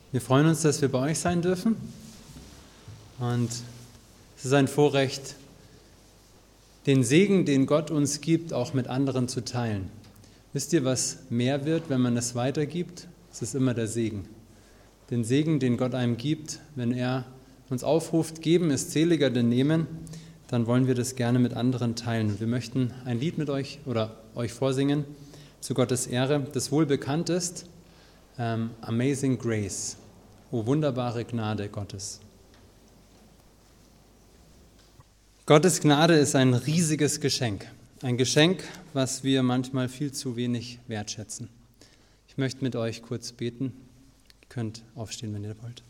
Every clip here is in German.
Wir freuen uns, dass wir bei euch sein dürfen und es ist ein Vorrecht, den Segen, den Gott uns gibt, auch mit anderen zu teilen. Wisst ihr, was mehr wird, wenn man es weitergibt? Es ist immer der Segen. Den Segen, den Gott einem gibt, wenn er uns aufruft, geben ist seliger denn nehmen, dann wollen wir das gerne mit anderen teilen. Wir möchten ein Lied mit euch oder euch vorsingen zu Gottes Ehre, das wohl bekannt ist, Amazing Grace, o wunderbare Gnade Gottes. Gottes Gnade ist ein riesiges Geschenk. Ein Geschenk, was wir manchmal viel zu wenig wertschätzen. Ich möchte mit euch kurz beten. Ihr könnt aufstehen, wenn ihr wollt.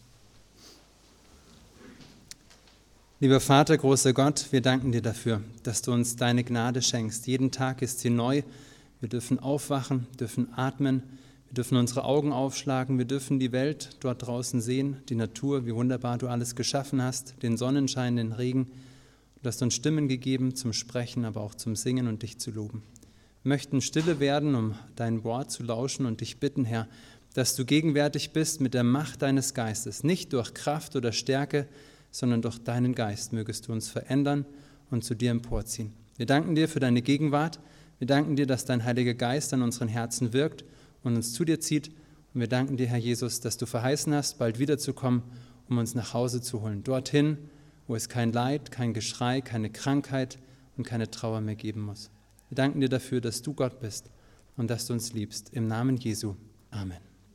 Lieber Vater, großer Gott, wir danken dir dafür, dass du uns deine Gnade schenkst. Jeden Tag ist sie neu. Wir dürfen aufwachen, dürfen atmen, wir dürfen unsere Augen aufschlagen, wir dürfen die Welt dort draußen sehen, die Natur, wie wunderbar du alles geschaffen hast, den Sonnenschein, den Regen. Du hast uns Stimmen gegeben zum Sprechen, aber auch zum Singen und dich zu loben. Wir möchten stille werden, um dein Wort zu lauschen und dich bitten, Herr, dass du gegenwärtig bist mit der Macht deines Geistes, nicht durch Kraft oder Stärke, sondern durch deinen Geist mögest du uns verändern und zu dir emporziehen. Wir danken dir für deine Gegenwart. Wir danken dir, dass dein Heiliger Geist an unseren Herzen wirkt und uns zu dir zieht. Und wir danken dir, Herr Jesus, dass du verheißen hast, bald wiederzukommen, um uns nach Hause zu holen. Dorthin, wo es kein Leid, kein Geschrei, keine Krankheit und keine Trauer mehr geben muss. Wir danken dir dafür, dass du Gott bist und dass du uns liebst. Im Namen Jesu. Amen.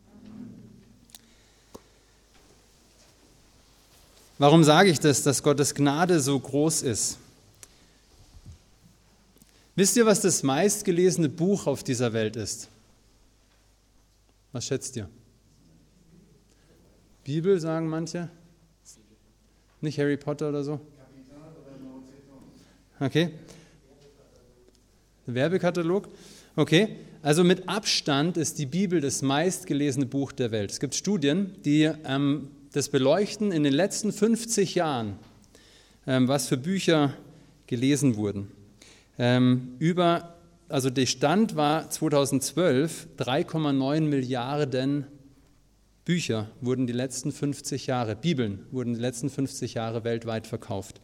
Warum sage ich das, dass Gottes Gnade so groß ist? Wisst ihr, was das meistgelesene Buch auf dieser Welt ist? Was schätzt ihr? Bibel, sagen manche? Nicht Harry Potter oder so? Okay. Werbekatalog? Okay. Also mit Abstand ist die Bibel das meistgelesene Buch der Welt. Es gibt Studien, die das beleuchten in den letzten 50 Jahren, was für Bücher gelesen wurden. Also der Stand war 2012, 3,9 Milliarden Bücher wurden die letzten 50 Jahre, Bibeln wurden die letzten 50 Jahre weltweit verkauft.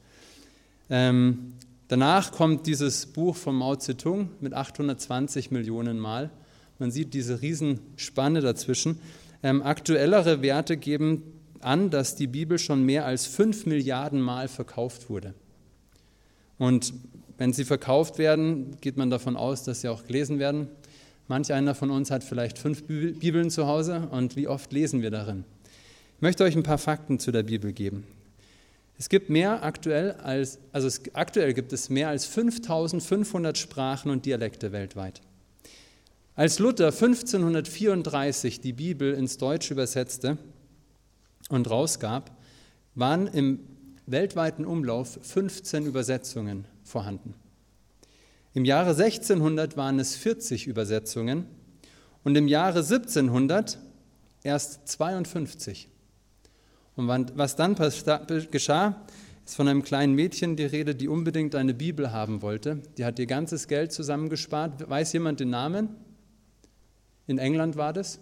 Danach kommt dieses Buch von Mao Zedong mit 820 Millionen Mal. Man sieht diese Riesenspanne dazwischen. Aktuellere Werte geben an, dass die Bibel schon mehr als 5 Milliarden Mal verkauft wurde. Und wenn sie verkauft werden, geht man davon aus, dass sie auch gelesen werden. Manch einer von uns hat vielleicht 5 Bibeln zu Hause und wie oft lesen wir darin? Ich möchte euch ein paar Fakten zu der Bibel geben. Aktuell gibt es mehr als 5.500 Sprachen und Dialekte weltweit. Als Luther 1534 die Bibel ins Deutsche übersetzte und rausgab, waren im weltweiten Umlauf 15 Übersetzungen vorhanden. Im Jahre 1600 waren es 40 Übersetzungen und im Jahre 1700 erst 52. Und was dann geschah, ist von einem kleinen Mädchen die Rede, die unbedingt eine Bibel haben wollte. Die hat ihr ganzes Geld zusammengespart. Weiß jemand den Namen? In England war das?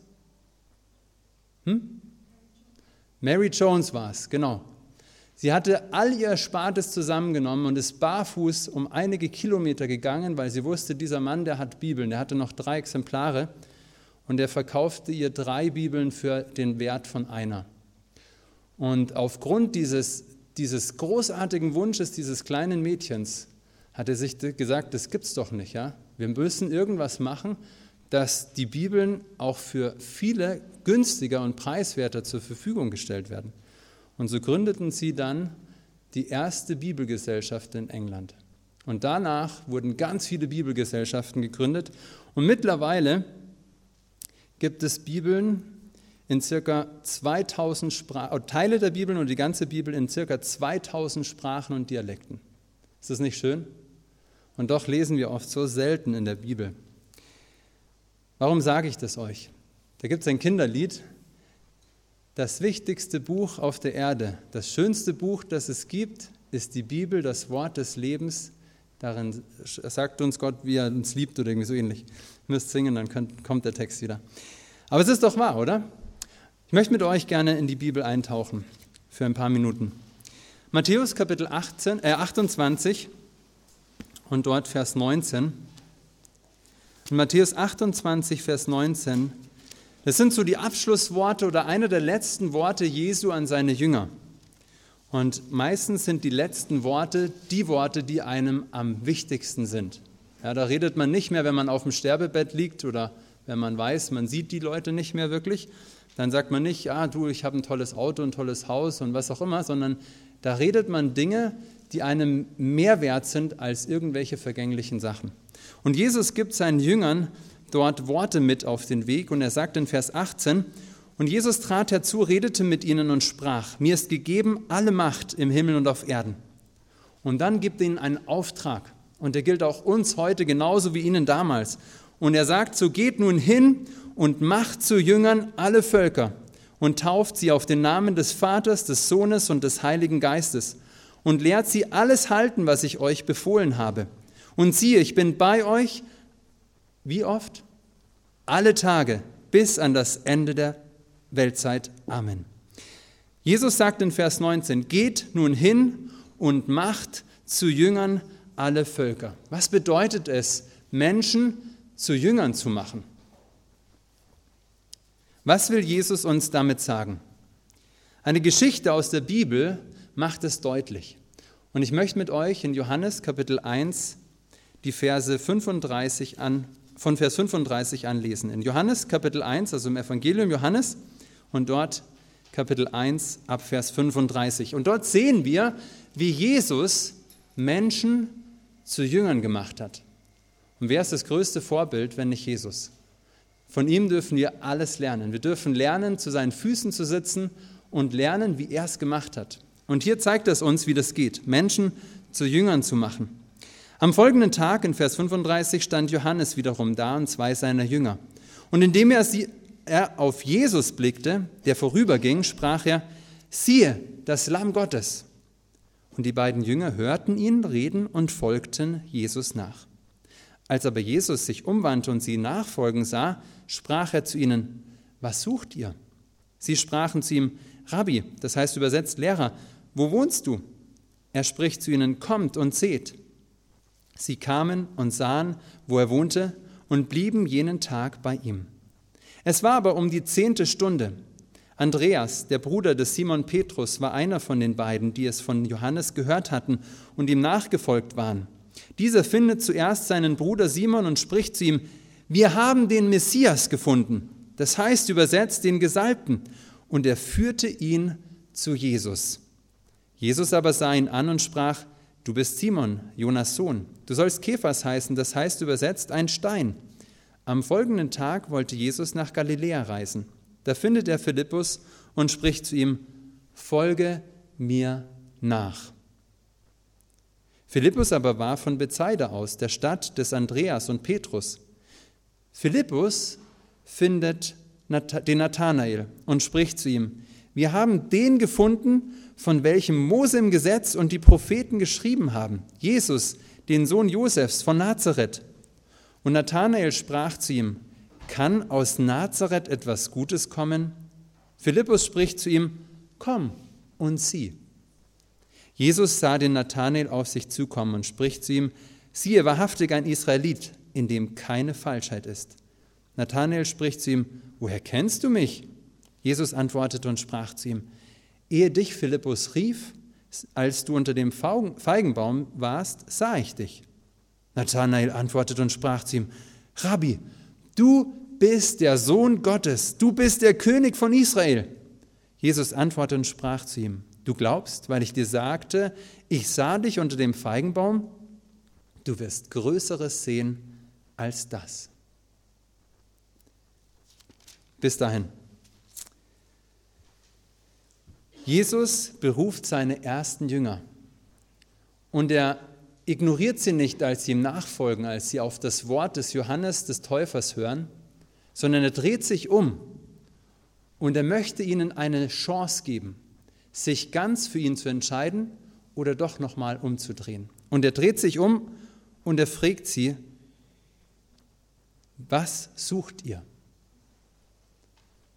Mary Jones war es, genau. Sie hatte all ihr Erspartes zusammengenommen und ist barfuß um einige Kilometer gegangen, weil sie wusste, dieser Mann, der hat Bibeln, der hatte noch 3 Exemplare und er verkaufte ihr 3 Bibeln für den Wert von einer. Und aufgrund dieses großartigen Wunsches dieses kleinen Mädchens hat er sich gesagt, das gibt's doch nicht, ja? Wir müssen irgendwas machen, dass die Bibeln auch für viele günstiger und preiswerter zur Verfügung gestellt werden. Und so gründeten sie dann die erste Bibelgesellschaft in England. Und danach wurden ganz viele Bibelgesellschaften gegründet. Und mittlerweile gibt es Bibeln in ca. 2000 Sprachen, Teile der Bibeln und die ganze Bibel in ca. 2000 Sprachen und Dialekten. Ist das nicht schön? Und doch lesen wir oft so selten in der Bibel. Warum sage ich das euch? Da gibt es ein Kinderlied. Das wichtigste Buch auf der Erde, das schönste Buch, das es gibt, ist die Bibel, das Wort des Lebens. Darin sagt uns Gott, wie er uns liebt oder irgendwie so ähnlich. Ihr müsst singen, dann kommt der Text wieder. Aber es ist doch wahr, oder? Ich möchte mit euch gerne in die Bibel eintauchen für ein paar Minuten. Matthäus Kapitel 28 und dort Vers 19. In Matthäus 28, Vers 19, das sind so die Abschlussworte oder eine der letzten Worte Jesu an seine Jünger. Und meistens sind die letzten Worte die Worte, die einem am wichtigsten sind. Ja, da redet man nicht mehr, wenn man auf dem Sterbebett liegt oder wenn man weiß, man sieht die Leute nicht mehr wirklich. Dann sagt man nicht, ich habe ein tolles Auto, ein tolles Haus und was auch immer, sondern da redet man Dinge, die einem mehr wert sind als irgendwelche vergänglichen Sachen. Und Jesus gibt seinen Jüngern dort Worte mit auf den Weg und er sagt in Vers 18, und Jesus trat herzu, redete mit ihnen und sprach, mir ist gegeben alle Macht im Himmel und auf Erden. Und dann gibt er ihnen einen Auftrag und der gilt auch uns heute genauso wie ihnen damals. Und er sagt, so geht nun hin und macht zu Jüngern alle Völker und tauft sie auf den Namen des Vaters, des Sohnes und des Heiligen Geistes und lehrt sie alles halten, was ich euch befohlen habe. Und siehe, ich bin bei euch, wie oft? Alle Tage bis an das Ende der Weltzeit. Amen. Jesus sagt in Vers 19, geht nun hin und macht zu Jüngern alle Völker. Was bedeutet es, Menschen zu Jüngern zu machen? Was will Jesus uns damit sagen? Eine Geschichte aus der Bibel macht es deutlich. Und ich möchte mit euch in Johannes Kapitel 1 die Verse von Vers 35 anlesen. In Johannes Kapitel 1, also im Evangelium Johannes, und dort Kapitel 1 ab Vers 35. Und dort sehen wir, wie Jesus Menschen zu Jüngern gemacht hat. Und wer ist das größte Vorbild, wenn nicht Jesus? Von ihm dürfen wir alles lernen. Wir dürfen lernen, zu seinen Füßen zu sitzen und lernen, wie er es gemacht hat. Und hier zeigt es uns, wie das geht, Menschen zu Jüngern zu machen. Am folgenden Tag, in Vers 35, stand Johannes wiederum da und zwei seiner Jünger. Und indem er auf Jesus blickte, der vorüberging, sprach er, siehe, das Lamm Gottes. Und die beiden Jünger hörten ihn reden und folgten Jesus nach. Als aber Jesus sich umwandte und sie nachfolgen sah, sprach er zu ihnen, was sucht ihr? Sie sprachen zu ihm, Rabbi, das heißt übersetzt Lehrer, wo wohnst du? Er spricht zu ihnen, kommt und seht. Sie kamen und sahen, wo er wohnte, und blieben jenen Tag bei ihm. Es war aber um die 10. Stunde. Andreas, der Bruder des Simon Petrus, war einer von den beiden, die es von Johannes gehört hatten und ihm nachgefolgt waren. Dieser findet zuerst seinen Bruder Simon und spricht zu ihm, wir haben den Messias gefunden, das heißt übersetzt den Gesalbten, und er führte ihn zu Jesus. Jesus aber sah ihn an und sprach, du bist Simon, Jonas Sohn, du sollst Kephas heißen, das heißt übersetzt ein Stein. Am folgenden Tag wollte Jesus nach Galiläa reisen. Da findet er Philippus und spricht zu ihm, folge mir nach. Philippus aber war von Bethsaida aus, der Stadt des Andreas und Petrus. Philippus findet den Nathanael und spricht zu ihm, wir haben den gefunden, von welchem Mose im Gesetz und die Propheten geschrieben haben, Jesus, den Sohn Josefs von Nazareth. Und Nathanael sprach zu ihm, kann aus Nazareth etwas Gutes kommen? Philippus spricht zu ihm, komm und sieh. Jesus sah den Nathanael auf sich zukommen und spricht zu ihm, siehe, wahrhaftig ein Israelit, in dem keine Falschheit ist. Nathanael spricht zu ihm, woher kennst du mich? Jesus antwortete und sprach zu ihm, ehe dich Philippus rief, als du unter dem Feigenbaum warst, sah ich dich. Nathanael antwortete und sprach zu ihm, Rabbi, du bist der Sohn Gottes, du bist der König von Israel. Jesus antwortete und sprach zu ihm, du glaubst, weil ich dir sagte, ich sah dich unter dem Feigenbaum, du wirst Größeres sehen als das. Bis dahin. Jesus beruft seine ersten Jünger und er ignoriert sie nicht, als sie ihm nachfolgen, als sie auf das Wort des Johannes des Täufers hören, sondern er dreht sich um und er möchte ihnen eine Chance geben, sich ganz für ihn zu entscheiden oder doch nochmal umzudrehen. Und er dreht sich um und er fragt sie, was sucht ihr?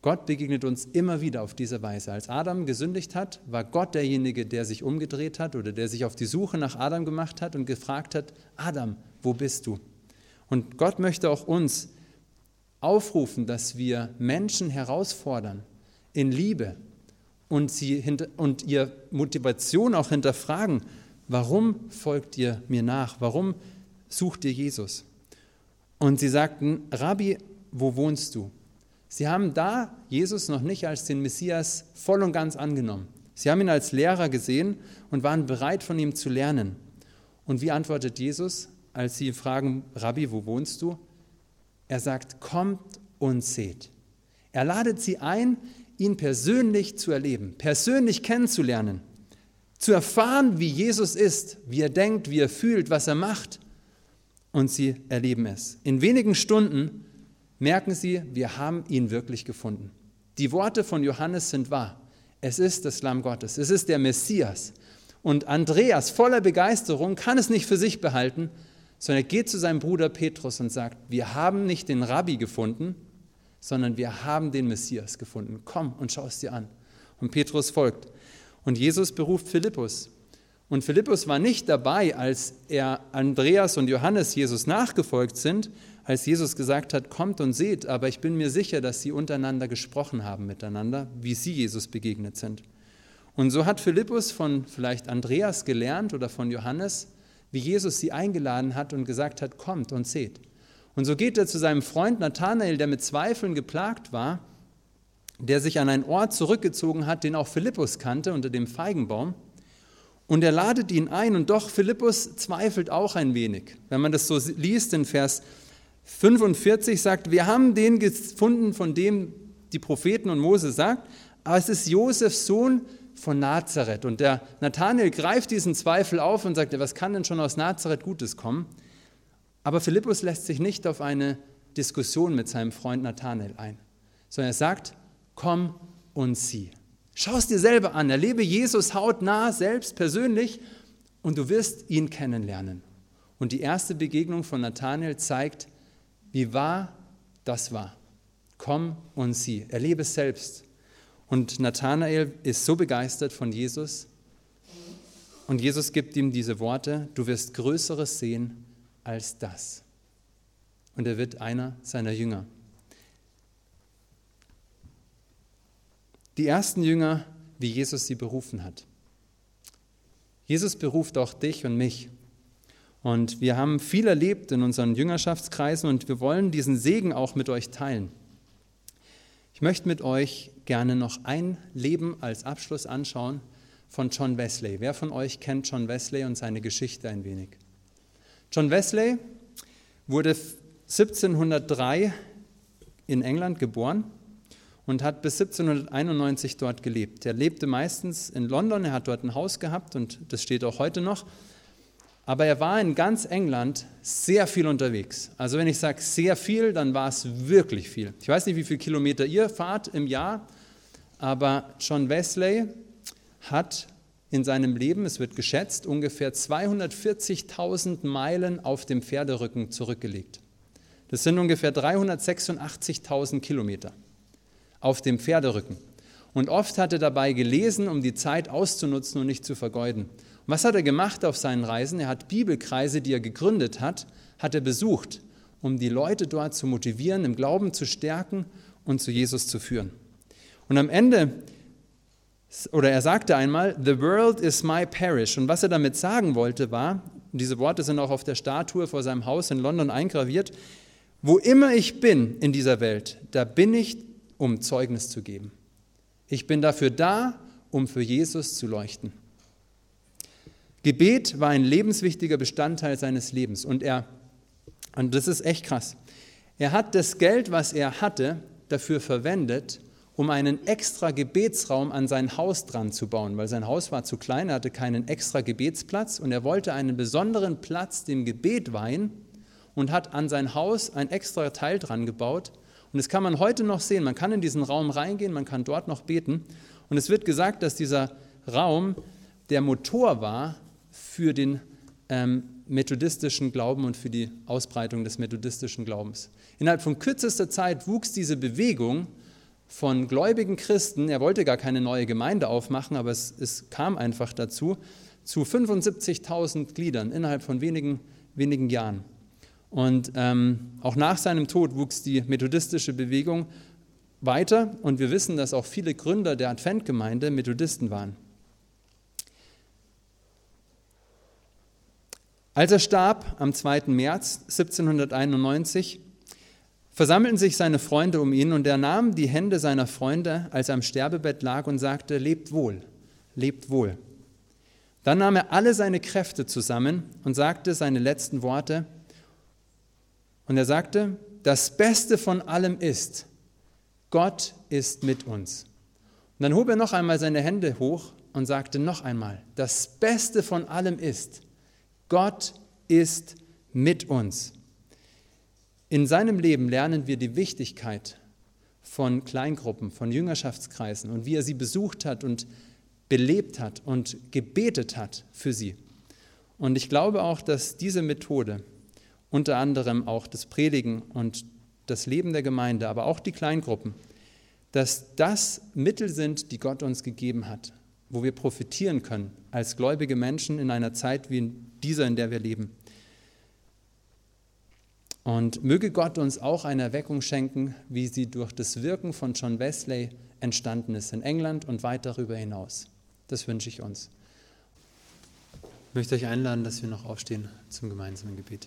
Gott begegnet uns immer wieder auf diese Weise. Als Adam gesündigt hat, war Gott derjenige, der sich umgedreht hat oder der sich auf die Suche nach Adam gemacht hat und gefragt hat, Adam, wo bist du? Und Gott möchte auch uns aufrufen, dass wir Menschen herausfordern in Liebe und ihr Motivation auch hinterfragen, warum folgt ihr mir nach? Warum sucht ihr Jesus? Und sie sagten, Rabbi, wo wohnst du? Sie haben da Jesus noch nicht als den Messias voll und ganz angenommen. Sie haben ihn als Lehrer gesehen und waren bereit, von ihm zu lernen. Und wie antwortet Jesus, als sie fragen, Rabbi, wo wohnst du? Er sagt, kommt und seht. Er ladet sie ein, ihn persönlich zu erleben, persönlich kennenzulernen, zu erfahren, wie Jesus ist, wie er denkt, wie er fühlt, was er macht. Und sie erleben es. In wenigen Stunden merken sie, wir haben ihn wirklich gefunden. Die Worte von Johannes sind wahr. Es ist das Lamm Gottes, es ist der Messias. Und Andreas, voller Begeisterung, kann es nicht für sich behalten, sondern er geht zu seinem Bruder Petrus und sagt, wir haben nicht den Rabbi gefunden, sondern wir haben den Messias gefunden. Komm und schau es dir an. Und Petrus folgt. Und Jesus beruft Philippus. Und Philippus war nicht dabei, als Andreas und Johannes Jesus nachgefolgt sind, als Jesus gesagt hat, kommt und seht, aber ich bin mir sicher, dass sie untereinander gesprochen haben miteinander, wie sie Jesus begegnet sind. Und so hat Philippus von vielleicht Andreas gelernt oder von Johannes, wie Jesus sie eingeladen hat und gesagt hat, kommt und seht. Und so geht er zu seinem Freund Nathanael, der mit Zweifeln geplagt war, der sich an einen Ort zurückgezogen hat, den auch Philippus kannte, unter dem Feigenbaum. Und er ladet ihn ein und doch Philippus zweifelt auch ein wenig. Wenn man das so liest in Vers 45 sagt, wir haben den gefunden, von dem die Propheten und Mose sagt, aber es ist Josefs Sohn von Nazareth. Und der Nathanael greift diesen Zweifel auf und sagt, was kann denn schon aus Nazareth Gutes kommen? Aber Philippus lässt sich nicht auf eine Diskussion mit seinem Freund Nathanael ein, sondern er sagt, komm und sieh. Schau es dir selber an, erlebe Jesus hautnah, selbst persönlich und du wirst ihn kennenlernen. Und die erste Begegnung von Nathanael zeigt, wie wahr das war. Komm und sieh, erlebe es selbst. Und Nathanael ist so begeistert von Jesus und Jesus gibt ihm diese Worte, du wirst Größeres sehen als das. Und er wird einer seiner Jünger. Die ersten Jünger, wie Jesus sie berufen hat. Jesus beruft auch dich und mich. Und wir haben viel erlebt in unseren Jüngerschaftskreisen und wir wollen diesen Segen auch mit euch teilen. Ich möchte mit euch gerne noch ein Leben als Abschluss anschauen von John Wesley. Wer von euch kennt John Wesley und seine Geschichte ein wenig? John Wesley wurde 1703 in England geboren und hat bis 1791 dort gelebt. Er lebte meistens in London, er hat dort ein Haus gehabt und das steht auch heute noch. Aber er war in ganz England sehr viel unterwegs. Also wenn ich sage sehr viel, dann war es wirklich viel. Ich weiß nicht, wie viele Kilometer ihr fahrt im Jahr, aber John Wesley hat in seinem Leben, es wird geschätzt, ungefähr 240.000 Meilen auf dem Pferderücken zurückgelegt. Das sind ungefähr 386.000 Kilometer auf dem Pferderücken. Und oft hat er dabei gelesen, um die Zeit auszunutzen und nicht zu vergeuden. Und was hat er gemacht auf seinen Reisen? Er hat Bibelkreise, die er gegründet hat er besucht, um die Leute dort zu motivieren, im Glauben zu stärken und zu Jesus zu führen. Und am Ende, oder er sagte einmal, the world is my parish. Und was er damit sagen wollte war, und diese Worte sind auch auf der Statue vor seinem Haus in London eingraviert, wo immer ich bin in dieser Welt, da bin ich, um Zeugnis zu geben. Ich bin dafür da, um für Jesus zu leuchten. Gebet war ein lebenswichtiger Bestandteil seines Lebens und das ist echt krass, er hat das Geld, was er hatte, dafür verwendet, um einen extra Gebetsraum an sein Haus dran zu bauen, weil sein Haus war zu klein, er hatte keinen extra Gebetsplatz und er wollte einen besonderen Platz dem Gebet weihen und hat an sein Haus ein extra Teil dran gebaut. Und das kann man heute noch sehen, man kann in diesen Raum reingehen, man kann dort noch beten und es wird gesagt, dass dieser Raum der Motor war für den methodistischen Glauben und für die Ausbreitung des methodistischen Glaubens. Innerhalb von kürzester Zeit wuchs diese Bewegung von gläubigen Christen, er wollte gar keine neue Gemeinde aufmachen, aber es kam einfach dazu, zu 75.000 Gliedern innerhalb von wenigen Jahren. Und auch nach seinem Tod wuchs die methodistische Bewegung weiter und wir wissen, dass auch viele Gründer der Adventgemeinde Methodisten waren. Als er starb am 2. März 1791, versammelten sich seine Freunde um ihn und er nahm die Hände seiner Freunde, als er am Sterbebett lag und sagte, lebt wohl, lebt wohl. Dann nahm er alle seine Kräfte zusammen und sagte seine letzten Worte und er sagte, das Beste von allem ist, Gott ist mit uns. Und dann hob er noch einmal seine Hände hoch und sagte noch einmal, das Beste von allem ist, Gott ist mit uns. In seinem Leben lernen wir die Wichtigkeit von Kleingruppen, von Jüngerschaftskreisen und wie er sie besucht hat und belebt hat und gebetet hat für sie. Und ich glaube auch, dass diese Methode, unter anderem auch das Predigen und das Leben der Gemeinde, aber auch die Kleingruppen, dass das Mittel sind, die Gott uns gegeben hat, wo wir profitieren können als gläubige Menschen in einer Zeit wie in dieser, in der wir leben. Und möge Gott uns auch eine Erweckung schenken, wie sie durch das Wirken von John Wesley entstanden ist in England und weit darüber hinaus. Das wünsche ich uns. Ich möchte euch einladen, dass wir noch aufstehen zum gemeinsamen Gebet.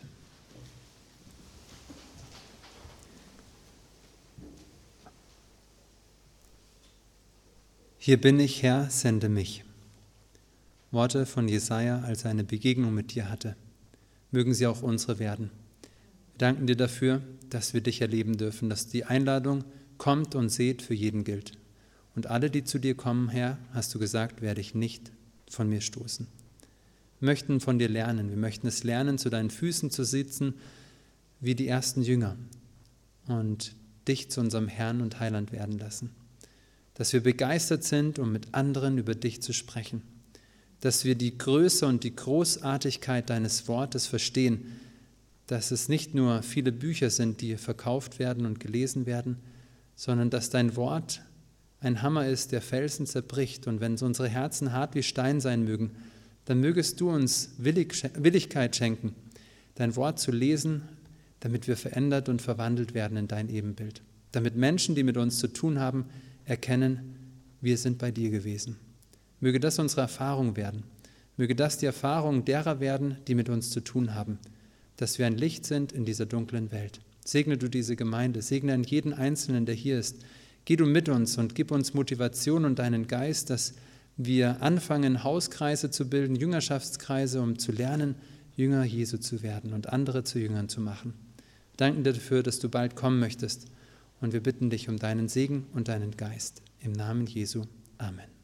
Hier bin ich, Herr, sende mich. Worte von Jesaja, als er eine Begegnung mit dir hatte. Mögen sie auch unsere werden. Wir danken dir dafür, dass wir dich erleben dürfen, dass die Einladung kommt und seht für jeden gilt. Und alle, die zu dir kommen, Herr, hast du gesagt, werde ich nicht von mir stoßen. Wir möchten von dir lernen. Wir möchten es lernen, zu deinen Füßen zu sitzen, wie die ersten Jünger und dich zu unserem Herrn und Heiland werden lassen. Dass wir begeistert sind, um mit anderen über dich zu sprechen. Dass wir die Größe und die Großartigkeit deines Wortes verstehen, dass es nicht nur viele Bücher sind, die verkauft werden und gelesen werden, sondern dass dein Wort ein Hammer ist, der Felsen zerbricht. Und wenn unsere Herzen hart wie Stein sein mögen, dann mögest du uns Willigkeit schenken, dein Wort zu lesen, damit wir verändert und verwandelt werden in dein Ebenbild. Damit Menschen, die mit uns zu tun haben, erkennen, wir sind bei dir gewesen. Möge das unsere Erfahrung werden. Möge das die Erfahrung derer werden, die mit uns zu tun haben, dass wir ein Licht sind in dieser dunklen Welt. Segne du diese Gemeinde, segne an jeden Einzelnen, der hier ist. Geh du mit uns und gib uns Motivation und deinen Geist, dass wir anfangen, Hauskreise zu bilden, Jüngerschaftskreise, um zu lernen, Jünger Jesu zu werden und andere zu Jüngern zu machen. Wir danken dir dafür, dass du bald kommen möchtest und wir bitten dich um deinen Segen und deinen Geist. Im Namen Jesu. Amen.